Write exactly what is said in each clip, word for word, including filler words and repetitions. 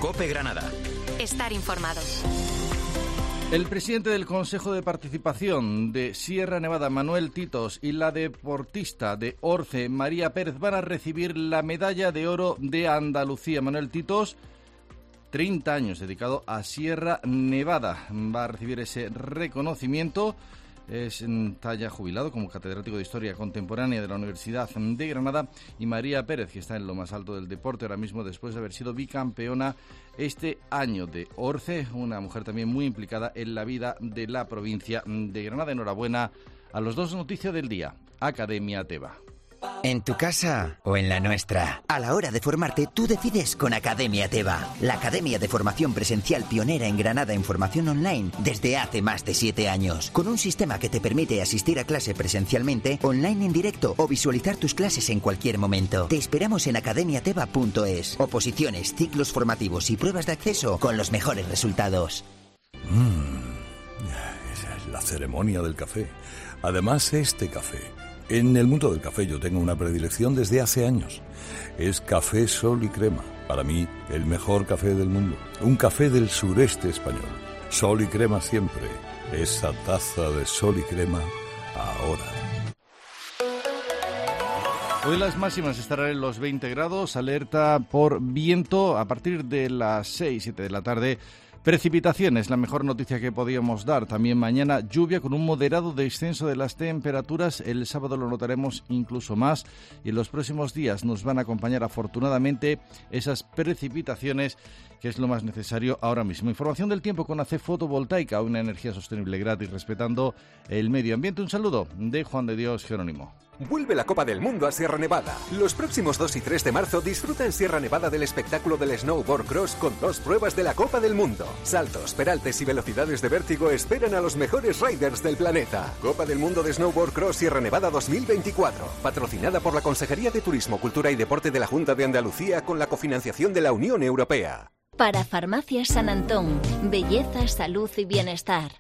COPE Granada. Estar informado. El presidente del Consejo de Participación de Sierra Nevada, Manuel Titos, y la deportista de Orce, María Pérez, van a recibir la medalla de oro de Andalucía. Manuel Titos, treinta años dedicado a Sierra Nevada, va a recibir ese reconocimiento. Es, está ya jubilado como catedrático de Historia Contemporánea de la Universidad de Granada. Y María Pérez, que está en lo más alto del deporte ahora mismo después de haber sido bicampeona este año de Orce, una mujer también muy implicada en la vida de la provincia de Granada. Enhorabuena a los dos. Noticias del día. Academia Teva. ¿En tu casa o en la nuestra? A la hora de formarte, tú decides con Academia Teva, la academia de formación presencial pionera en Granada en formación online desde hace más de siete años, con un sistema que te permite asistir a clase presencialmente, online en directo o visualizar tus clases en cualquier momento. Te esperamos en academia teva punto es. Oposiciones, ciclos formativos y pruebas de acceso con los mejores resultados. Mmm, esa es la ceremonia del café. Además, este café. En el mundo del café yo tengo una predilección desde hace años. Es Café Sol y Crema. Para mí, el mejor café del mundo. Un café del sureste español. Sol y Crema siempre. Esa taza de Sol y Crema ahora. Hoy las máximas estarán en los veinte grados. Alerta por viento a partir de las seis, siete de la tarde. Precipitaciones, la mejor noticia que podíamos dar. También mañana lluvia con un moderado descenso de las temperaturas. El sábado lo notaremos incluso más y en los próximos días nos van a acompañar afortunadamente esas precipitaciones, que es lo más necesario ahora mismo. Información del tiempo con A C Fotovoltaica, una energía sostenible gratis respetando el medio ambiente. Un saludo de Juan de Dios Jerónimo. Vuelve la Copa del Mundo a Sierra Nevada. Los próximos dos y tres de marzo disfruta en Sierra Nevada del espectáculo del Snowboard Cross con dos pruebas de la Copa del Mundo. Saltos, peraltes y velocidades de vértigo esperan a los mejores riders del planeta. Copa del Mundo de Snowboard Cross Sierra Nevada dos mil veinticuatro. Patrocinada por la Consejería de Turismo, Cultura y Deporte de la Junta de Andalucía con la cofinanciación de la Unión Europea. Para Farmacias San Antón, belleza, salud y bienestar.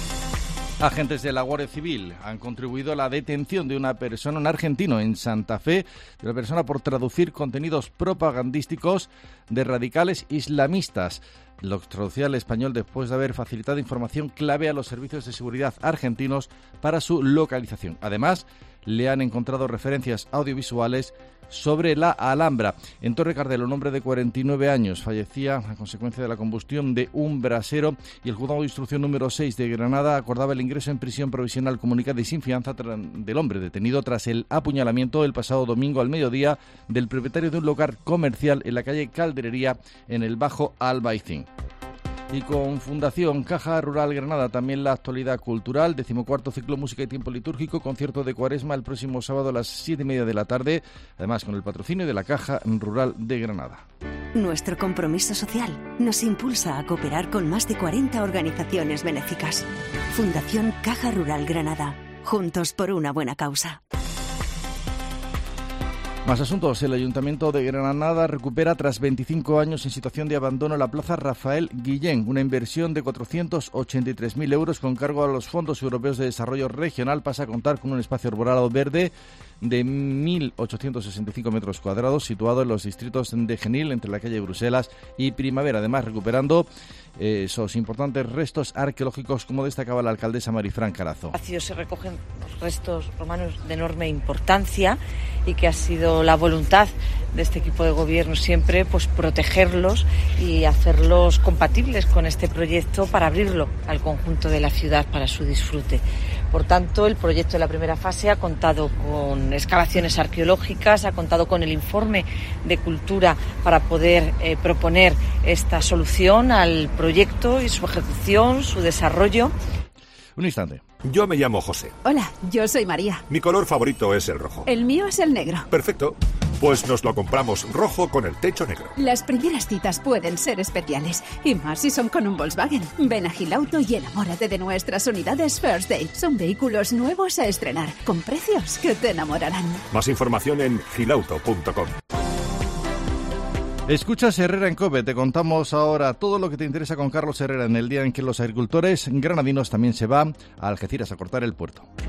Agentes de la Guardia Civil han contribuido a la detención de una persona, un argentino en Santa Fe, de una persona por traducir contenidos propagandísticos de radicales islamistas. Lo traducía al español después de haber facilitado información clave a los servicios de seguridad argentinos para su localización. Además, le han encontrado referencias audiovisuales sobre la Alhambra. En Torre Cardel, un hombre de cuarenta y nueve años fallecía a consecuencia de la combustión de un brasero y el juzgado de instrucción número seis de Granada acordaba el ingreso en prisión provisional comunicada y sin fianza del hombre detenido tras el apuñalamiento el pasado domingo al mediodía del propietario de un local comercial en la calle Calderería en el Bajo Albaicín. Y con Fundación Caja Rural Granada también la actualidad cultural, decimocuarto ciclo Música y Tiempo Litúrgico, concierto de Cuaresma el próximo sábado a las siete y media de la tarde, además con el patrocinio de la Caja Rural de Granada. Nuestro compromiso social nos impulsa a cooperar con más de cuarenta organizaciones benéficas. Fundación Caja Rural Granada, juntos por una buena causa. Más asuntos. El Ayuntamiento de Granada recupera tras veinticinco años en situación de abandono la Plaza Rafael Guillén, una inversión de cuatrocientos ochenta y tres mil euros con cargo a los fondos europeos de desarrollo regional. Pasa a contar con un espacio arbolado verde de mil ochocientos sesenta y cinco metros cuadrados, situado en los distritos de Genil, entre la calle Bruselas y Primavera, además recuperando eh, esos importantes restos arqueológicos, como destacaba la alcaldesa Marifran Carazo. Se recogen restos romanos de enorme importancia y que ha sido la voluntad de este equipo de gobierno siempre pues protegerlos y hacerlos compatibles con este proyecto para abrirlo al conjunto de la ciudad para su disfrute. Por tanto, el proyecto de la primera fase ha contado con excavaciones arqueológicas, ha contado con el informe de cultura para poder eh, proponer esta solución al proyecto y su ejecución, su desarrollo. Un instante. Yo me llamo José. Hola, yo soy María. Mi color favorito es el rojo. El mío es el negro. Perfecto. Pues nos lo compramos rojo con el techo negro. Las primeras citas pueden ser especiales, y más si son con un Volkswagen. Ven a Gilauto y enamórate de nuestras unidades First Day. Son vehículos nuevos a estrenar, con precios que te enamorarán. Más información en gilauto punto com. Escuchas Herrera en COPE, te contamos ahora todo lo que te interesa con Carlos Herrera en el día en que los agricultores granadinos también se van a Algeciras a cortar el puerto.